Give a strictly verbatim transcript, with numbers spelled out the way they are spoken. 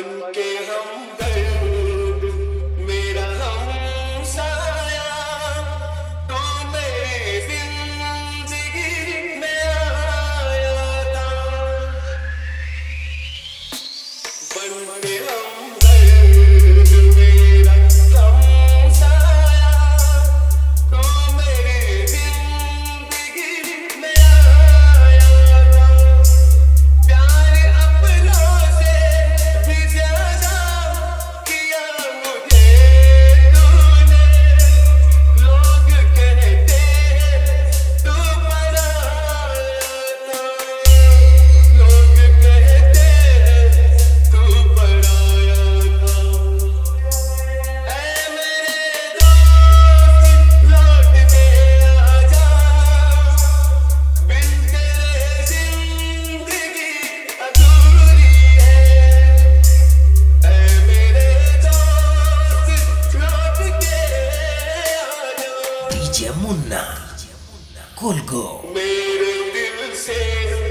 बन के हमदर्द मेरा हमसाया तू मेरी जिंदगी में आया था। बन के हमदर्द मेरा हमसाया तू मेरी जिंदगी में आया था। प्यार अपनों से भी ज्यादा किया मुझे तूने। लोग कहते हैं तू पराया था। लोग कहते हैं तू पराया था। ऐ मेरे दोस्त लौट के आजा बिन तेरे जिंदगी अधूरी है। ऐ मेरे दोस्त लौट के आजा डीजे मुन्ना कोलगो मेरे दिल से